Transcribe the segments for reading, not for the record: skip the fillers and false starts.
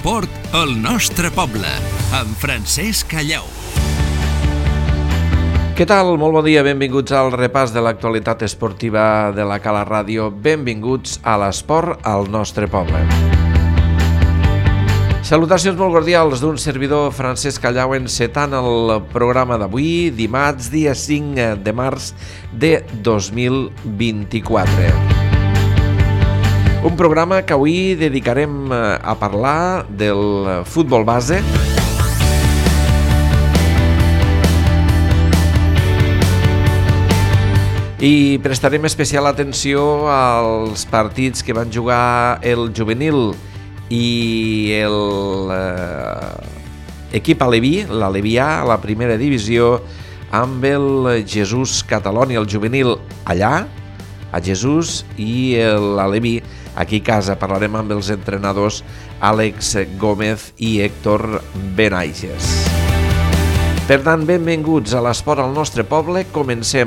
l'esport al nostre poble, amb Francesc Callau. Què tal? Molt bon dia, benvinguts al repàs de l'actualitat esportiva de la Cala Ràdio. Benvinguts a l'esport al nostre poble. Salutacions molt cordials d'un servidor Francesc Callau encetant el programa d'avui, dimarts, dia 5 de març de 2024. Un programa que avui dedicarem a parlar del futbol base, i prestarem especial atenció als partits que van jugar el juvenil i l'equip aleví, l'Alevià, a la primera divisió, amb el Jesús Catalonia, el juvenil allà, a Jesús, i l'Aleví aquí a casa. Parlarem amb els entrenadors Àlex Gómez i Héctor Benaixes. Per tant, benvinguts a l'esport al nostre poble. Comencem.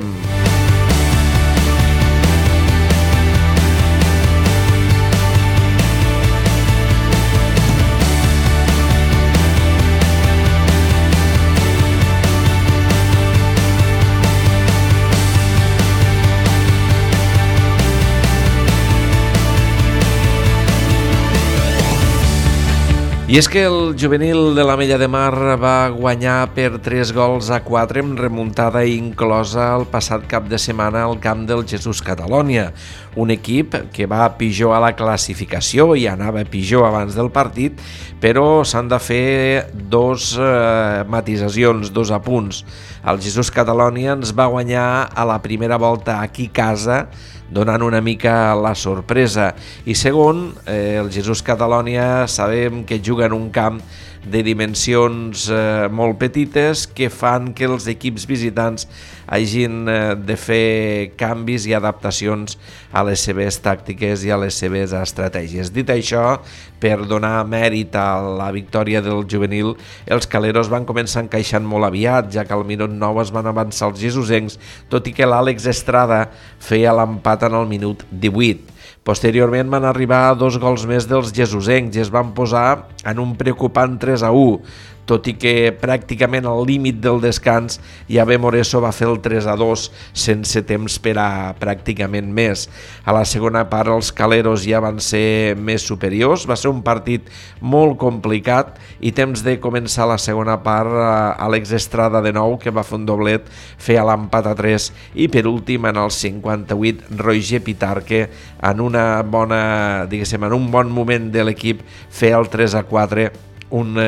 I és que el juvenil de l'Ametlla de Mar va guanyar per 3-4 amb remuntada inclosa el passat cap de setmana al camp del Jesús Catalonia, un equip que va pitjor a la classificació i anava pitjor abans del partit, però s'han de fer dos matisacions, dos apunts. El Jesús Catalonia ens va guanyar a la primera volta aquí a casa, donant una mica la sorpresa. I segon, el Jesús Catalonia sabem que juga en un camp de dimensions molt petites que fan que els equips visitants hagin de fer canvis i adaptacions a les seves tàctiques i a les seves estratègies. Dit això, per donar mèrit a la victòria del juvenil, els caleros van començar encaixant molt aviat, ja que al minut 9 es van avançar els jesusencs, tot i que l'Àlex Estrada feia l'empat en el minut 18. Posteriorment van arribar 2 gols més dels jesusencs i es van posar en un preocupant 3-1, tot i que pràcticament al límit del descans Javé Moreso va fer el 3-2 sense temps per a pràcticament més. A la segona part els caleros ja van ser més superiors, va ser un partit molt complicat i temps de començar la segona part Àlex Estrada de nou, que va fer un doblet, feia l'empat a 3 i per últim en el 58 Roger Pitarque en una bona, diguéssim, en un bon moment de l'equip feia el 3-4, un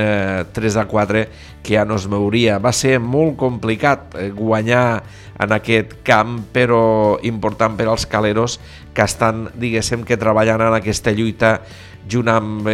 3-4 que ja no es mouria. Va ser molt complicat guanyar en aquest camp, però important per als caleros que estan, diguéssim, que treballant en aquesta lluita junt amb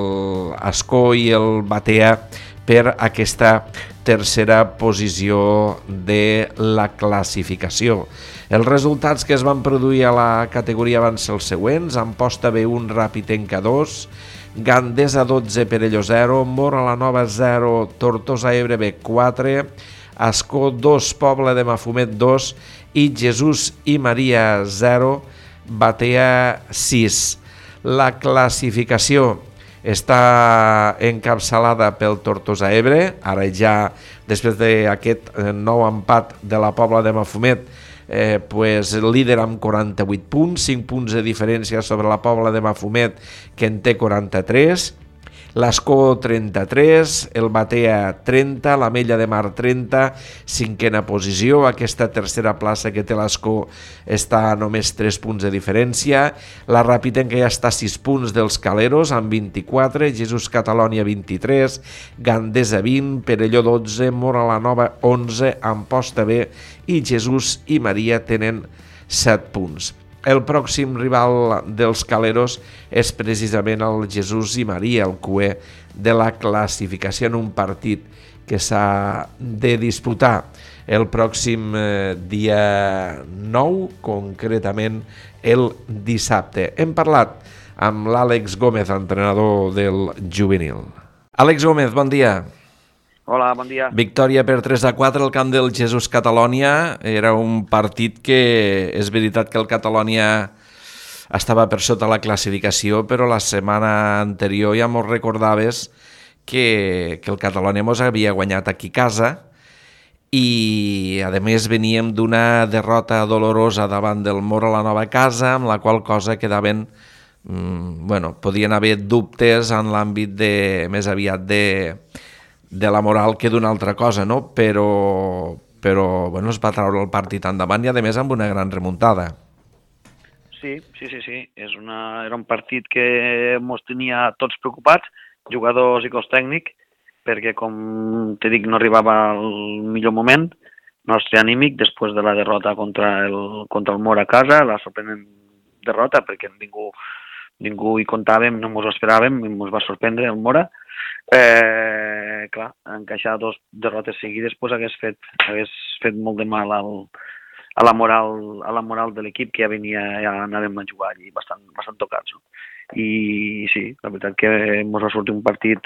l'Ascó i el Batea per aquesta tercera posició de la classificació. Els resultats que es van produir a la categoria van ser els següents: Amposta B1, Ràpitenca 2, Gandesa 12, Perelló 0, Móra la Nova 0, Tortosa Ebre B 4, Ascó 2, Pobla de Mafumet 2 i Jesús i Maria 0, Batea 6. La classificació està encapçalada pel Tortosa Ebre, ara ja després d'aquest nou empat de la Pobla de Mafumet, líder amb 48 punts, 5 punts de diferència sobre la Pobla de Mafumet, que en té 43, l'Ascó 33, el Batea 30, l'Ametlla de Mar 30, cinquena posició. Aquesta tercera plaça que té l'Ascó està a només 3 punts de diferència. La Ràpitenca ja està a 6 punts dels caleros amb 24, Jesús Catalonia 23, Gandesa 20, Perelló 12, Móra la Nova 11, Amposta B i Jesús i Maria tenen 7 punts. El pròxim rival dels caleros és precisament el Jesús i Maria, el cué de la classificació, en un partit que s'ha de disputar el pròxim dia 9, concretament el dissabte. Hem parlat amb l'Àlex Gómez, entrenador del juvenil. Àlex Gómez, bon dia. Hola, bon dia. Victòria per 3-4 al camp del Jesús Catalonia. Era un partit que és veritat que el Catalonia estava per sota la classificació, però la setmana anterior ja mos recordaves que el Catalonia mos havia guanyat aquí a casa i, a més, veníem d'una derrota dolorosa davant del Mora a la nova casa, amb la qual cosa quedaven, podien haver dubtes en l'àmbit més aviat de la moral que d'una altra cosa, no? Però es va treure el partit endavant i, a més, amb una gran remuntada. Sí. Era un partit que ens tenia tots preocupats, jugadors i cos tècnic, perquè, com te dic, no arribava al millor moment nostre anímic després de la derrota contra el Mora a casa, la sorprenent derrota, perquè ningú hi comptàvem, no ens ho esperàvem, ens va sorprendre el Mora. Clar, encaixar 2 derrotes seguides pues, hagués fet molt de mal a la moral de l'equip, que ja anàvem a jugar allí bastant tocats. No? I sí, la veritat que ens va sortir un partit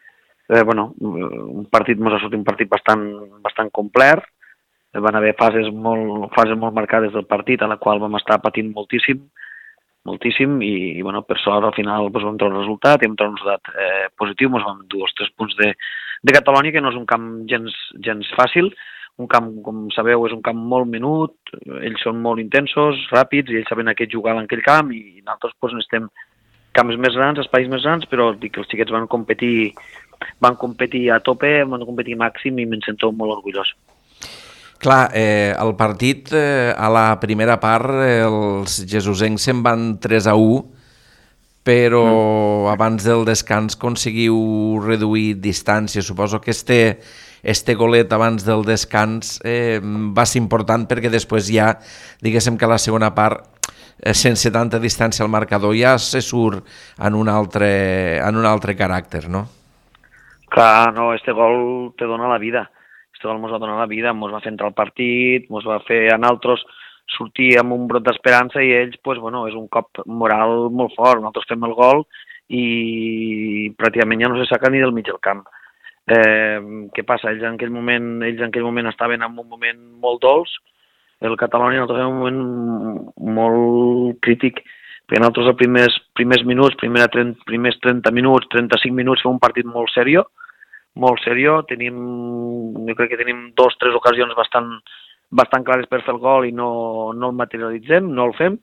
bastant complet. Van haver fases molt marcades del partit, a la qual vam estar patint moltíssim, i per sort al final vam treure el resultat i hem tret un resultat positiu. Ens vam dur els 3 punts de Catalonia, que no és un camp gens fàcil. Un camp, com sabeu, és un camp molt menut, ells són molt intensos, ràpids, i ells saben a què jugar en aquell camp, i nosaltres necessitem camps més grans, espais més grans, però dic que els xiquets van competir a tope, van competir màxim, i me'n sento molt orgullós. Clar, el partit, a la primera part, els jesusencs se'n van 3-1, però abans del descans conseguiu reduir distància. Suposo que este golet abans del descans va ser important, perquè després ja, diguéssim que a la segona part, sense tanta distància al marcador, ja se surt en un altre caràcter, no? Clar, no, este gol te dona la vida. Este gol ens va donar la vida, ens va fer entrar al partit, ens va fer a nosaltres sortir amb un brot d'esperança, i ells, és un cop moral molt fort. Nosaltres fem el gol i pràcticament ja no se saca ni del mig del camp. Què passa? Ells en aquell moment estaven en un moment molt dolç, el Catalonia nosaltres en un moment molt crític, perquè nosaltres els primers minuts, primers 30 minuts, 35 minuts, fem un partit molt seriós, jo crec que tenim 2 o 3 ocasions bastant clares per fer el gol i no el materialitzem, no el fem.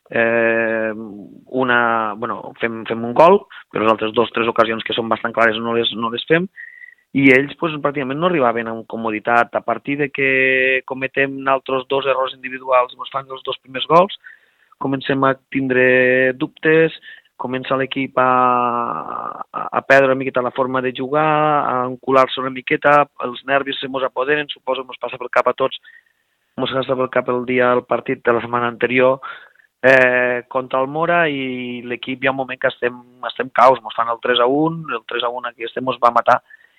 Fem un gol, però les altres 2 o 3 ocasions que són bastant clares no les fem, i ells pràcticament no arribaven amb comoditat. A partir de que cometem nosaltres 2 errors individuals, ens fan els 2 primers gols, comencem a tindre dubtes, comença l'equip a perdre una miqueta la forma de jugar, a encular-se una miqueta, els nervis se mos apoderen, suposo que ens passa pel cap a tots, ens passa pel cap el dia del partit de la setmana anterior contra el Mora, i l'equip hi ha un moment que estem caus, ens fan el 3-1, el 3-1 aquí ens va matar,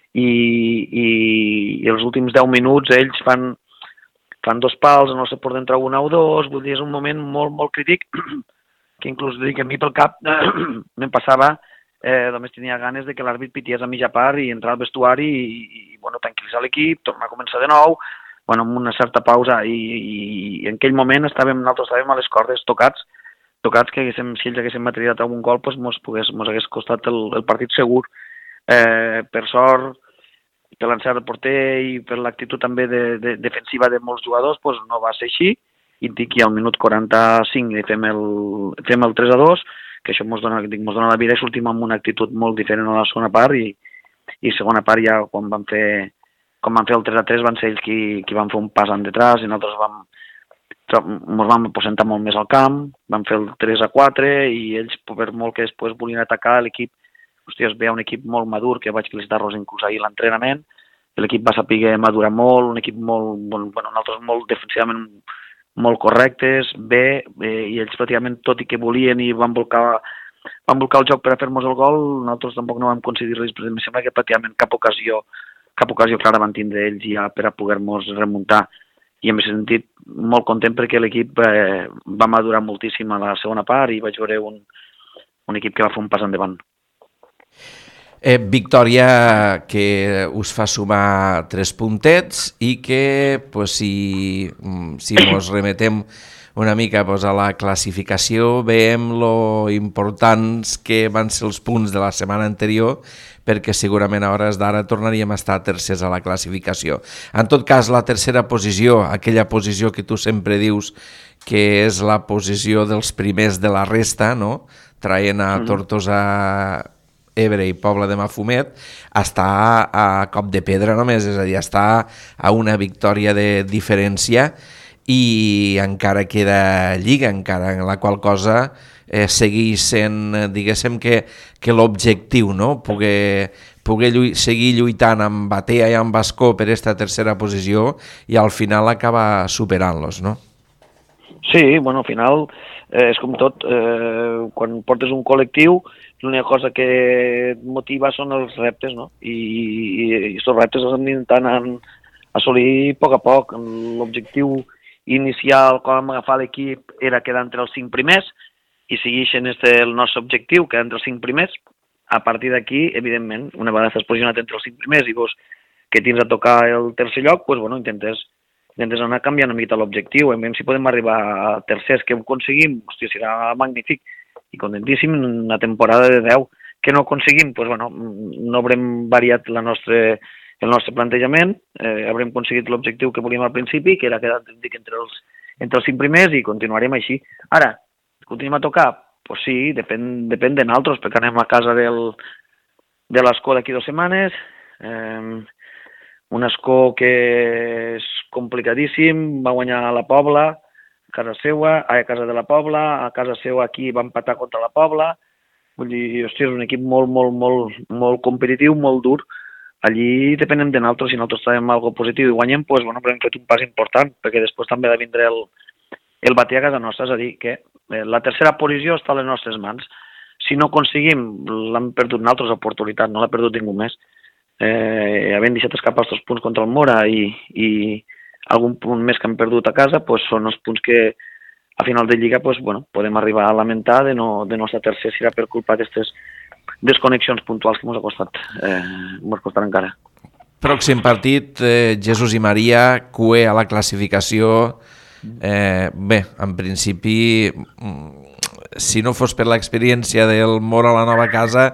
i els últims 10 minuts ells fan 2 pals, no sé, per dintre 1 o 2, vull dir, és un moment molt, molt crític, que inclús dic a mi pel cap me'n passava, només tenia ganes de que l'àrbit pitiés a mitja part i entrar al vestuari i tranquil·litzar l'equip, tornar a començar de nou, amb una certa pausa, i en aquell moment nosaltres estàvem a les cordes tocats que si ells haguessin materialitzat algun gol mos hagués costat el partit segur. Per sort, per l'encert del porter i per l'actitud també defensiva de molts jugadors, no va ser així, i dic que al minut 45 fem el 3-2, que això ens dona la vida, i sortim amb una actitud molt diferent a la segona part, i segona part ja quan van fer el 3-3 van ser ells qui van fer un pas endetrás, i nosaltres ens vam aposentar molt més al camp, van fer el 3-4, i ells, per molt que després volien atacar, l'equip, es veia un equip molt madur, que vaig felicitar-los inclús ahir a l'entrenament, l'equip va saber madurar molt, un equip nosaltres molt defensivament molt correctes, bé, i ells pràcticament, tot i que volien i van volcar el joc per a fer-nos el gol, nosaltres tampoc no vam aconseguir res, però em sembla que pràcticament cap ocasió clara van tindre ells ja per a poder-nos remuntar, i em he sentit molt content perquè l'equip va madurar moltíssim a la segona part i vaig veure un equip que va fer un pas endavant. Victòria que us fa sumar 3 puntets i que, si ens remetem una mica a la classificació, veiem lo importants que van ser els punts de la setmana anterior, perquè segurament a hores d'ara tornaríem a estar tercers a la classificació. En tot cas, la tercera posició, aquella posició que tu sempre dius que és la posició dels primers de la resta, no? Traient a Tortosa, Ebre i Pobla de Mafumet, està a cop de pedra només, és a dir, està a una victòria de diferència i encara queda lliga, encara en la qual cosa segueix sent, diguéssim, que l'objectiu, no? Poder seguir lluitant amb Batea i amb Bascó per aquesta tercera posició i al final acabar superant-los, no? Sí, bueno, al final és com tot, quan portes un col·lectiu, l'única cosa que et motiva són els reptes, no? I els reptes els hem d'intentar assolir a poc. L'objectiu inicial, quan vam agafar l'equip, era quedar entre els 5 primers, i segueixen el nostre objectiu, quedar entre els 5 primers. A partir d'aquí, evidentment, una vegada estàs posicionat entre els 5 primers i veus que tens a tocar el tercer lloc, doncs, bueno, intentes anar canviant una mica l'objectiu. Veiem si podem arribar a tercers, que ho aconseguim, hòstia, serà magnífic i contentíssim. Una temporada de 10 que no aconseguim, doncs, bueno, no haurem variat el nostre plantejament, haurem aconseguit l'objectiu que volíem al principi, que era quedar entre els 5 primers, i continuarem així. Ara, continuem a tocar? Pues sí, depèn de nosaltres, perquè anem a casa de l'Escó d'aquí 2 setmanes, un Escó que és complicadíssim, va guanyar a la Pobla, a casa de la Pobla, a casa seva aquí va empatar contra la Pobla, vull dir, hòstia, és un equip molt competitiu, molt dur. Allí depenem de nosaltres, si nosaltres traiem alguna positiu i guanyem, doncs, bueno, hem fet un pas important, perquè després també ha de vindre el Batea a casa nostra, és a dir, que la tercera posició està a les nostres mans. Si no aconseguim, l'hem perdut nosaltres l'oportunitat, no l'ha perdut ningú més. Havent deixat escapar els 2 punts contra el Mora i algun punt més que hem perdut a casa, doncs són els punts que a final de Lliga podem arribar a lamentar de no estar tercer, si era per culpa d'aquestes desconnexions puntuals que ens ha costat encara. Pròxim partit, Jesús i Maria, QE a la classificació. Bé, en principi, si no fos per l'experiència del Mora a la nova casa,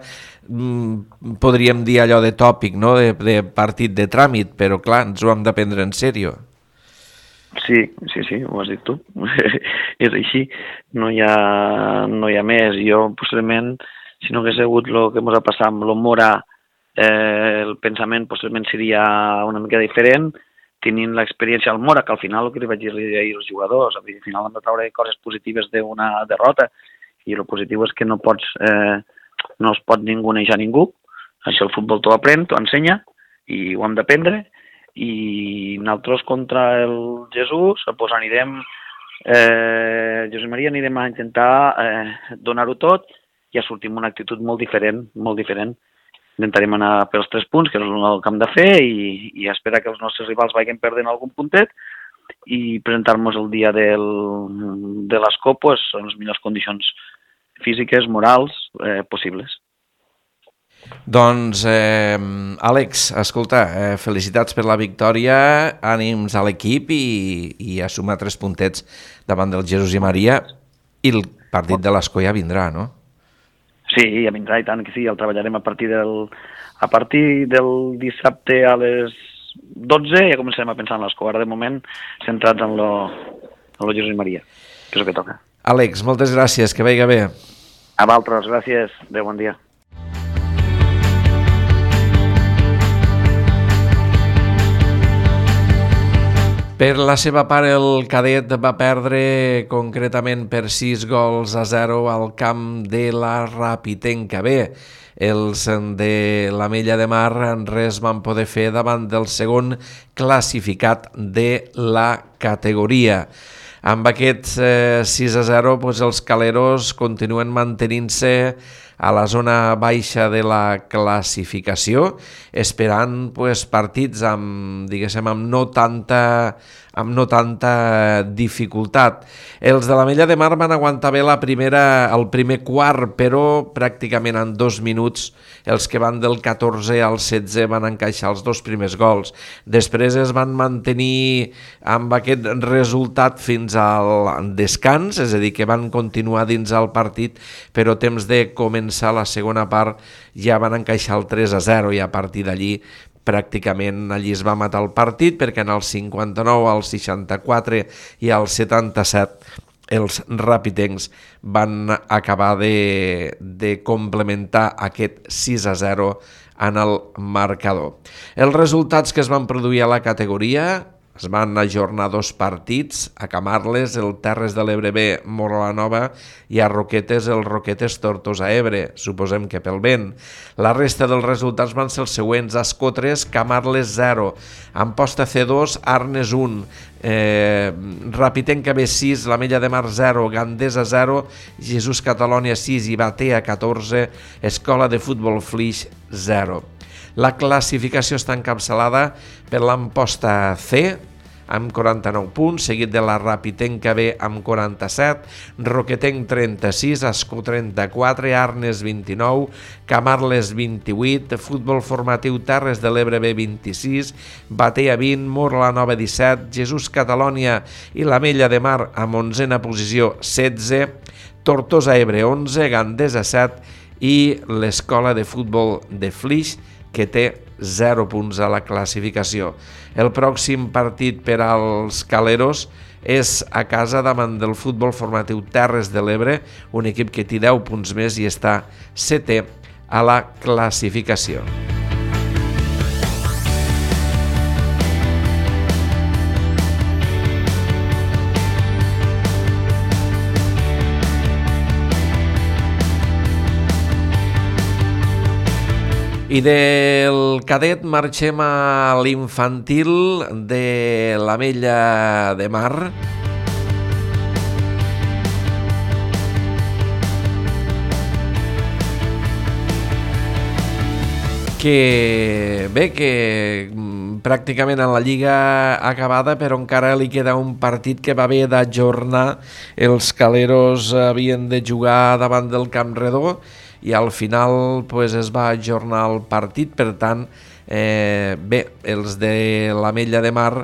podríem dir allò de tòpic, no? De partit de tràmit, però clar, ens ho hem de prendre en sèrio. Sí, ho has dit tu. És així, no hi ha més. Jo, possiblement, si no hagués hagut el que ens ha passat amb el Mora, el pensament possiblement seria una mica diferent, tenint l'experiència al Mora, que al final el que li vaig dir ahir als jugadors, al final hem de treure coses positives d'una derrota, i el positiu és que no es pot ningú nejar ningú. Això el futbol t'ho aprèn, t'ho ensenya, i ho hem d'aprendre, i nosaltres contra el Jesús, doncs anirem, Josep Maria, anirem a intentar donar-ho tot i a sortir amb una actitud molt diferent. Intentarem anar pels 3 punts, que és el que hem de fer, i esperar que els nostres rivals vagin perdent algun puntet i presentar-nos el dia de l'Escó en les millors condicions físiques, morals, possibles. Doncs, Àlex, escolta, felicitats per la victòria, ànims a l'equip i a sumar 3 puntets davant del Jesús i Maria, i el partit de l'Escó ja vindrà, no? Sí, ja vindrà, i tant que sí, el treballarem a partir del dissabte a les 12, ja començarem a pensar en l'Escó. Ara, de moment, centrats en lo Jesús i Maria, que és el que toca. Àlex, moltes gràcies, que vagi bé. A vosaltres, gràcies. Adéu, bon dia. Per la seva part, el cadet va perdre concretament per 6-0 al camp de la Rapitenca. Bé, els de l'Ametlla de Mar res van poder fer davant del segon classificat de la categoria. Amb aquests 6-0, els caleros continuen mantenint-se a la zona baixa de la classificació, esperant partits amb no tanta dificultat. Els de l'Ametlla de Mar van aguantar bé el primer quart, però pràcticament en 2 minuts els que van del 14 al 16 van encaixar els 2 primers gols. Després es van mantenir amb aquest resultat fins al descans, és a dir, que van continuar dins el partit, però temps de començar la segona part ja van encaixar el 3-0 i a partir d'allí pràcticament allí es va matar el partit, perquè en el 59, al 64 i al 77 els rapitencs van acabar de complementar aquest 6-0 en el marcador. Els resultats que es van produir a la categoria: es van ajornar 2 partits, a Camarles, el Terres de l'Ebre B, Móra-la-Nova, i a Roquetes, el Roquetes Tortosa Ebre, suposem que pel vent. La resta dels resultats van ser els següents: Ascó 3, Camarles 0, Amposta C2, Arnes 1, Rapitenca B 6, l'Ametlla de Mar 0, Gandesa 0, Jesús Catalònia 6 i Batea 14, Escola de Futbol Flix 0. La classificació està encapçalada per l'Amposta C, amb 49 punts, seguit de la Rapitenca B amb 47, Roquetenc 36, Ascó 34, Arnes 29, Camarles 28, Futbol Formatiu Terres de l'Ebre B 26, Batea 20, Móra-la-Nova 17, Jesús Catalònia i l'Ametlla de Mar amb 11a posició 16, Tortosa Ebre 11, Gandesa 7 i l'Escola de Futbol de Flix, que té 0 punts a la classificació. El pròxim partit per als caleros és a casa davant del Futbol Formatiu Terres de l'Ebre, un equip que té 10 punts més i està 7è a la classificació. I del cadet marxem a l'infantil de l'Ametlla de Mar. Que pràcticament en la lliga acabada, però encara li queda un partit que va haver d'ajornar. Els caleros havien de jugar davant del Camp Redó i al final es va ajornar el partit. Per tant, els de l'Ametlla de Mar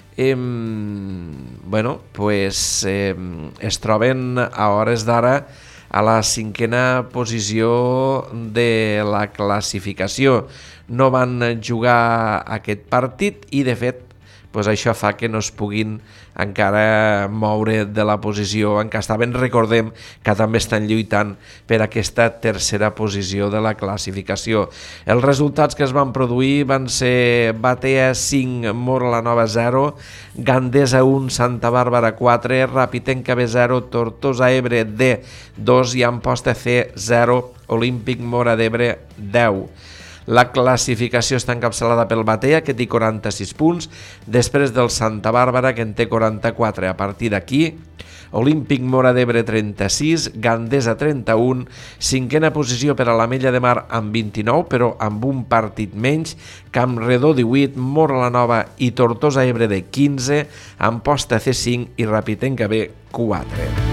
es troben a hores d'ara a la 5a posició de la classificació. No van jugar aquest partit i, de fet, això fa que no es puguin encara moure de la posició en què estaven. Recordem que també estan lluitant per aquesta 3a posició de la classificació. Els resultats que es van produir van ser Batea 5, Móra-la-Nova 0, Gandesa 1, Santa Bàrbara 4, Rapitenca B 0, Tortosa Ebre D 2 i Amposta C 0, Olímpic Móra d'Ebre 10. La classificació està encapçalada pel Batea, que té 46 punts, després del Santa Bàrbara, que en té 44. A partir d'aquí, Olímpic Móra d'Ebre 36, Gandesa 31, 5a posició per a l'Ametlla de Mar amb 29, però amb un partit menys, Camp Redó 18, Móra-la-Nova i Tortosa Ebre de 15, Amposta C5 i Rapitenca B 4.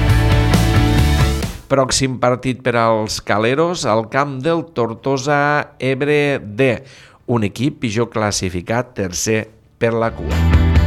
Pròxim partit per als caleros al camp del Tortosa Ebre D, un equip pitjor classificat, tercer per la cua.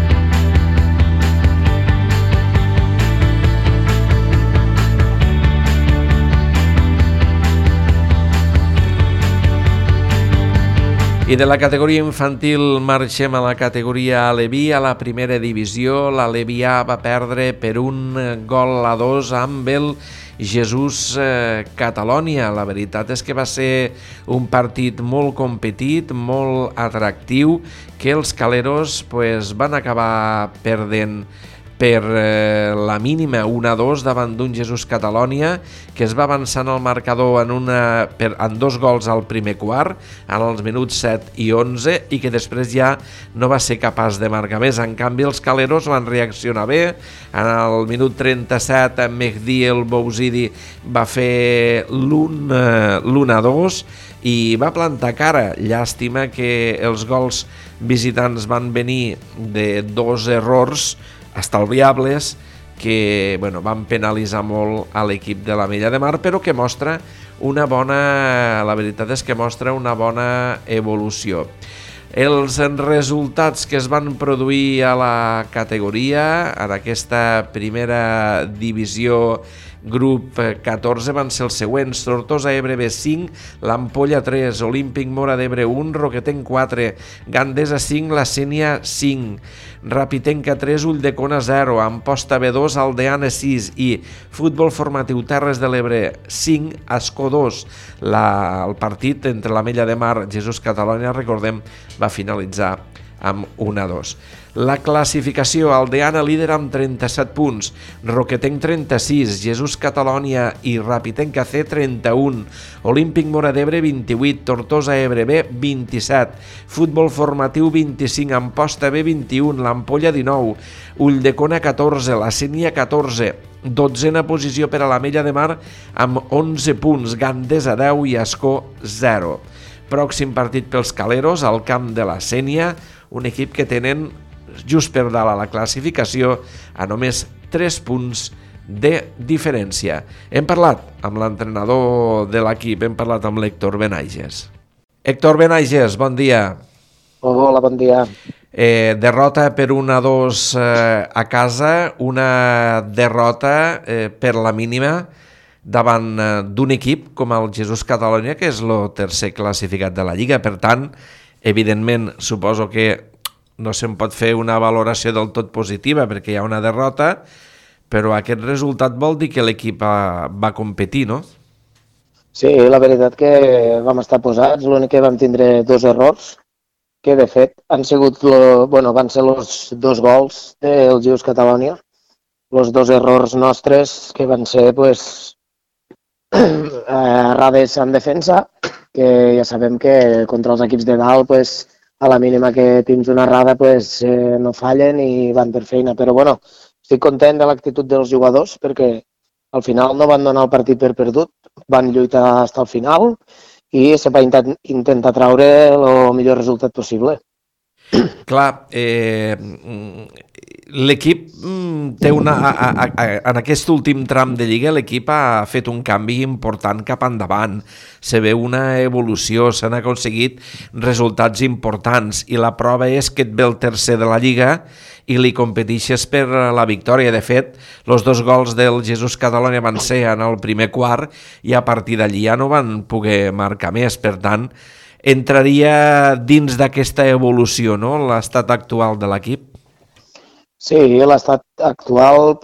I de la categoria infantil marxem a la categoria Aleví, a la primera divisió. L'Aleví A va perdre per 1-2 amb el Jesús Catalònia. La veritat és que va ser un partit molt competit, molt atractiu, que els caleros van acabar perdent per la mínima 1-2 davant d'un Jesús Catalònia que es va avançant al marcador en 2 gols al primer quart, en els minuts 7 i 11, i que després ja no va ser capaç de marcar més. En canvi, els caleros van reaccionar bé. En el minut 37, Mehdi El Bouzidi va fer l'1-2 i va plantar cara. Llàstima que els gols visitants van venir de 2 errors estalviables que van penalitzar molt a l'equip de l'Ametlla de Mar, però que mostra la veritat és que mostra una bona evolució. Els resultats que es van produir a la categoria, en aquesta primera divisió grup 14, van ser els següents: Tortosa Ebre B 5, l'Ampolla 3, Olímpic Móra d'Ebre 1, Roquetenc 4, Gandesa 5, la Sénia 5, Rapitenca 3, Ulldecona 0, Amposta B2, Aldeana 6 i Futbol Formatiu Terres de l'Ebre 5, Ascó 2. El partit entre l'Ametlla de Mar i Jesús Catalònia, recordem, va finalitzar amb 1-2. La classificació: Aldeana líder amb 37 punts, Roquetenc 36, Jesús Catalònia i Rapitenca C 31, Olímpic Móra d'Ebre 28, Tortosa Ebre B 27, Futbol Formatiu 25, Amposta B 21, l'Ampolla 19, Ulldecona 14, la Sénia 14, 12a posició per a l'Ametlla de Mar amb 11 punts, Gandesa 10 i Ascó 0. Pròxim partit pels caleros al camp de la Sénia, un equip que tenen just per dalt a la classificació a només 3 punts de diferència. Hem parlat amb l'entrenador de l'equip, hem parlat amb l'Héctor Benaiges. Héctor Benaiges, bon dia. Hola, bon dia. Derrota per 1-2 a casa, una derrota per la mínima davant d'un equip com el Jesús Catalònia, que és el tercer classificat de la Lliga. Per tant, evidentment, suposo que no se'n pot fer una valoració del tot positiva perquè hi ha una derrota, però aquest resultat vol dir que l'equip va competir, no? Sí, la veritat que vam estar posats, l'únic que vam tindre 2 errors, que de fet van ser els 2 gols del Jesús Catalònia, els 2 errors nostres que van ser errades en defensa, que ja sabem que contra els equips de dalt a la mínima que tens una errada no fallen i van per feina. Però estic content de l'actitud dels jugadors perquè al final no van donar el partit per perdut, van lluitar fins al final i se va intentar traure el millor resultat possible. Clar, l'equip té en aquest últim tram de Lliga l'equip ha fet un canvi important cap endavant, se ve una evolució, s'han aconseguit resultats importants i la prova és que et ve el tercer de la Lliga i li competixes per la victòria. De fet, els 2 gols del Jesús Catalònia van ser en el primer quart i a partir d'allí ja no van poder marcar més, per tant entraria dins d'aquesta evolució, no?, l'estat actual de l'equip? Sí, l'estat actual,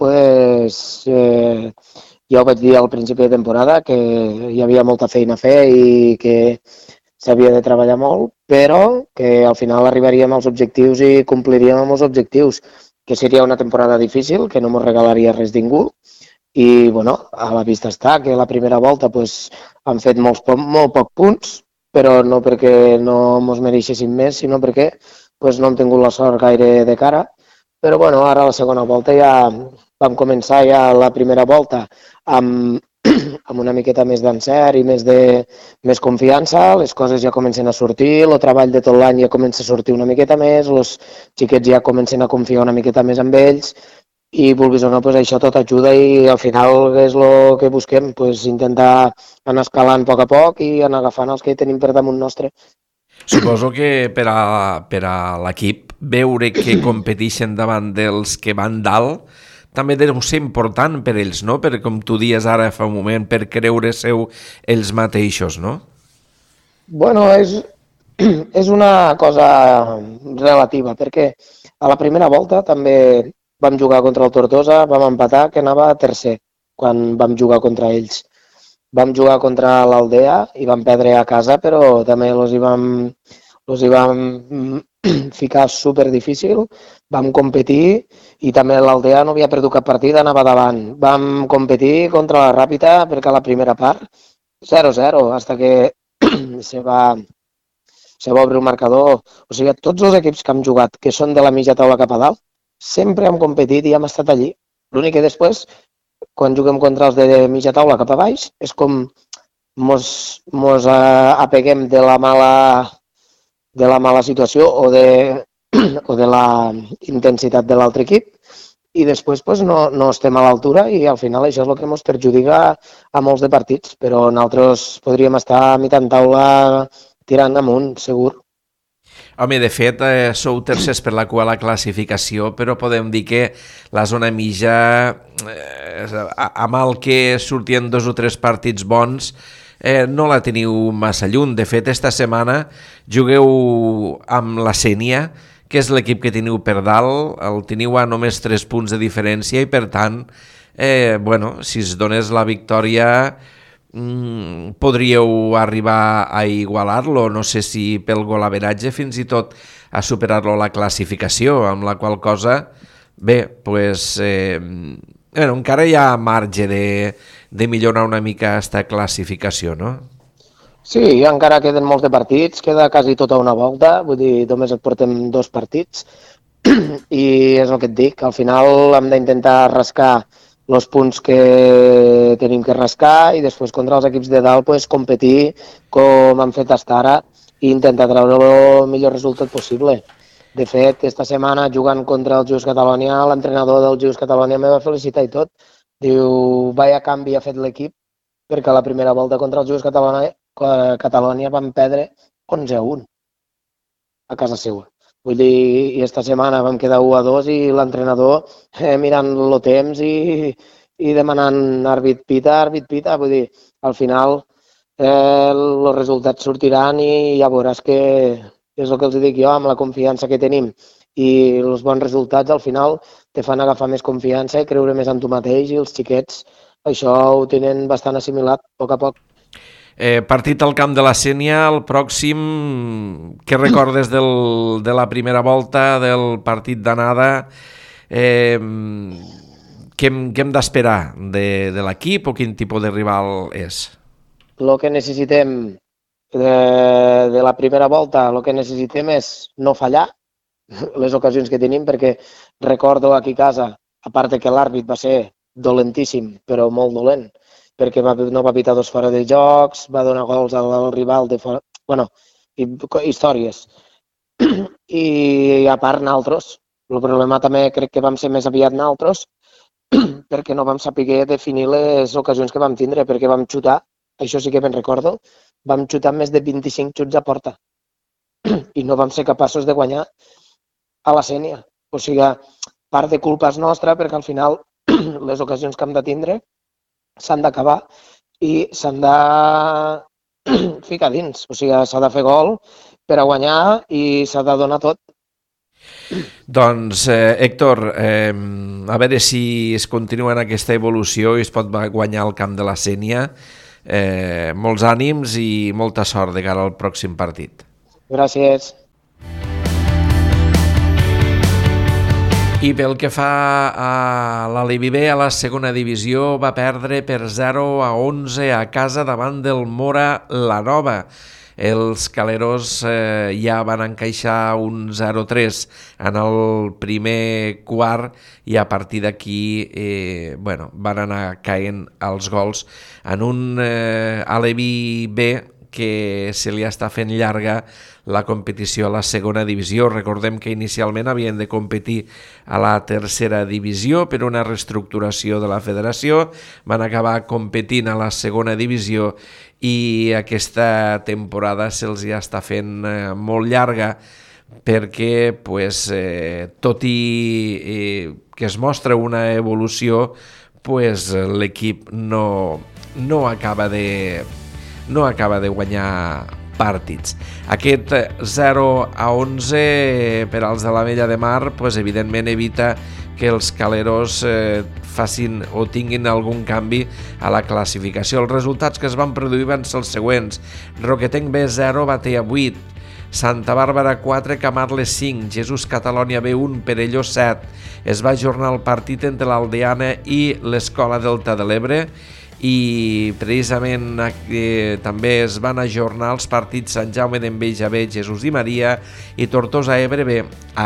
ja ho vaig dir al principi de temporada, que hi havia molta feina a fer i que s'havia de treballar molt, però que al final arribaríem als objectius i compliríem amb els objectius, que seria una temporada difícil, que no ens regalaria res ningú, i a la vista està que la primera volta han fet molt poc punts, però no perquè no ens mereixessin més, sinó perquè no hem tingut la sort gaire de cara. Però ara a la segona volta ja vam començar la primera volta amb una miqueta més d'encert i més confiança, les coses ja comencen a sortir, el treball de tot l'any ja comença a sortir una miqueta més, els xiquets ja comencen a confiar una miqueta més en ells i, vulguis o no, això tot ajuda i al final és el que busquem, intentar anar escalant a poc i anar agafant els que tenim per damunt nostre. Suposo que per a l'equip veure que competeixen davant dels que van dalt també deu ser important per ells, no? Per, com tu dies ara fa un moment, per creure-seu ells mateixos, no? És una cosa relativa, perquè a la primera volta també vam jugar contra el Tortosa, vam empatar, que anava a tercer, quan vam jugar contra ells. Vam jugar contra l'Aldea i vam perdre a casa, però també els hi vam ficar super difícil, vam competir i també l'Aldea no havia perdut cap partida, anava davant. Vam competir contra la Ràpita perquè a la primera part 0-0, hasta que se va obrir el marcador. O sigui, tots els equips que hem jugat, que són de la mitja taula cap a dalt, sempre hem competit i hem estat allí. L'únic que després, quan juguem contra els de mitja taula cap a baix, és com mos apeguem de la mala situació o de la intensitat de l'altre equip i després pues, no estem a l'altura i al final això és el que ens perjudica a molts de partits, però nosaltres podríem estar a mitjan taula tirant amunt, segur. Home, de fet, sou tercers per la cua a la classificació, però podem dir que la zona mitja, a mal que sortien 2 o 3 partits bons, no la teniu massa lluny. De fet, esta setmana jugueu amb la Sénia, que és l'equip que teniu per dalt, el teniu a només 3 punts de diferència i, per tant, si es donés la victòria, podríeu arribar a igualar-lo, no sé si pel golaveratge, fins i tot a superar-lo a la classificació, amb la qual cosa, bé, pues, encara hi ha marge de millorar una mica aquesta classificació, no? Sí, encara queden molts de partits, queda quasi tota una volta, vull dir, només et portem 2 partits i és el que et dic, al final hem d'intentar rascar els punts que tenim que rascar i després contra els equips de dalt pues, competir com hem fet fins ara i intentar treure el millor resultat possible. De fet, esta setmana jugant contra el Just Catalonia, l'entrenador del Just Catalonia me va felicitar i tot. Diu, vaya canvi ha fet l'equip perquè a la primera volta contra el Just Catalonia van perdre 11-1 a casa seva. Vull dir, i esta setmana vam quedar 1-2 i l'entrenador mirant el temps i demanant àrbit pita. Vull dir, al final els resultats sortiran i ja veuràs que és el que els dic jo, amb la confiança que tenim i els bons resultats al final te fan agafar més confiança i creure més en tu mateix i els xiquets això ho tenen bastant assimilat a poc a poc. Partit al camp de la Sénia, el pròxim, què recordes de la primera volta, del partit d'anada? Què hem d'esperar de l'equip o quin tipus de rival és? El que necessitem de la primera volta, el que necessitem és no fallar les ocasions que tenim, perquè recordo aquí a casa, a part que l'àrbit va ser dolentíssim, però molt dolent, perquè no va pitar 2 fora de jocs, va donar gols al rival de fora... Bueno, històries. I a part nosaltres, el problema també crec que vam ser més aviat nosaltres, perquè no vam saber definir les ocasions que vam tindre, perquè vam xutar, això sí que ben recordo, vam xutar més de 25 xuts a porta i no vam ser capaços de guanyar a la Sénia. O sigui, part de culpa és nostra, perquè al final les ocasions que hem de tindre s'han d'acabar i s'han de ficar dins. O sigui, s'ha de fer gol per a guanyar i s'ha de donar tot. Doncs, Héctor, a veure si es continua en aquesta evolució i es pot guanyar el camp de la Sénia. Molts ànims i molta sort de cara al pròxim partit. Gràcies. I pel que fa a l'Alevi B, a la segona divisió, va perdre per 0-11 a casa davant del Mora la Nova. Els caleros ja van encaixar un 0-3 en el primer quart i a partir d'aquí van anar caient els gols en un Alevi B que se li està fent llarga la competició a la segona divisió. Recordem que inicialment havien de competir a la tercera divisió per una reestructuració de la federació, van acabar competint a la segona divisió i aquesta temporada se'ls ja està fent molt llarga perquè, tot i que es mostra una evolució, l'equip no acaba de guanyar partits. Aquest 0-11 per als de l'Ametlla de Mar evidentment evita que els caleros facin o tinguin algun canvi a la classificació. Els resultats que es van produir van ser els següents: Roquetenc B 0, Batea 8, Santa Bàrbara 4, Camarles 5, Jesús Catalònia B 1, Perelló 7. Es va ajornar el partit entre l'Aldeana i l'Escola Delta de l'Ebre i precisament també es van ajornar els partits Sant Jaume d'Enveja B, Jesús i Maria i Tortosa Ebre B,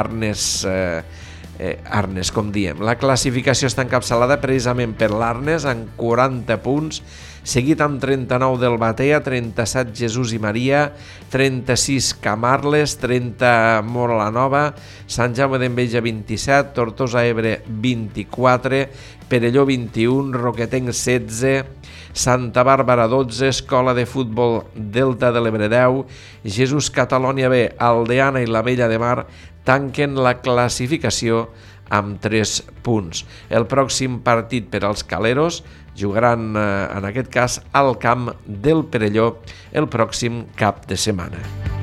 Arnes, com diem. La classificació està encapçalada precisament per l'Arnes amb 40 punts, seguit amb 39 del Batea, 37 Jesús i Maria, 36 Camarles, 30 Mora la Nova, Sant Jaume d'Enveja 27, Tortosa Ebre 24, Perelló 21, Roquetenc 16, Santa Bàrbara 12, Escola de Futbol Delta de l'Ebre 10, Jesús Catalònia B, Aldeana i l'Ametlla de Mar tanquen la classificació amb 3 punts. El pròxim partit per als caleros jugaran, en aquest cas, al camp del Perelló el pròxim cap de setmana.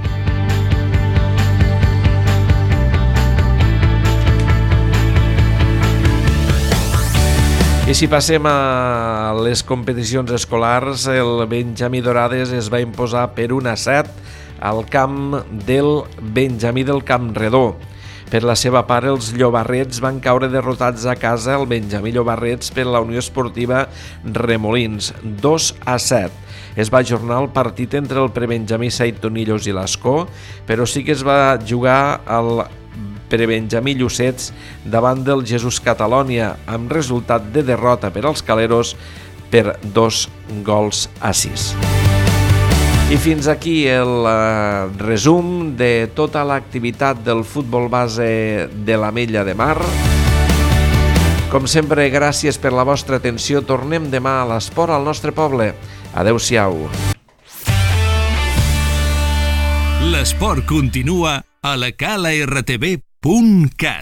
I si passem a les competicions escolars, el Benjamí Dorades es va imposar per 1-7 al camp del Benjamí del Camp Redó. Per la seva part, els llobarrets van caure derrotats a casa al Benjamí Llobarrets per la Unió Esportiva Remolins, 2-7. Es va ajornar el partit entre el prebenjamí Saitonillos i l'Escó, però sí que es va jugar el prebenjamí Llucets davant del Jesús Catalònia, amb resultat de derrota per als caleros per 2-6. I fins aquí el resum de tota l'activitat del futbol base de l'Ametlla de Mar. Com sempre, gràcies per la vostra atenció. Tornem demà a l'esport al nostre poble. Adéu-siau. L'esport continua a la calartv.cat.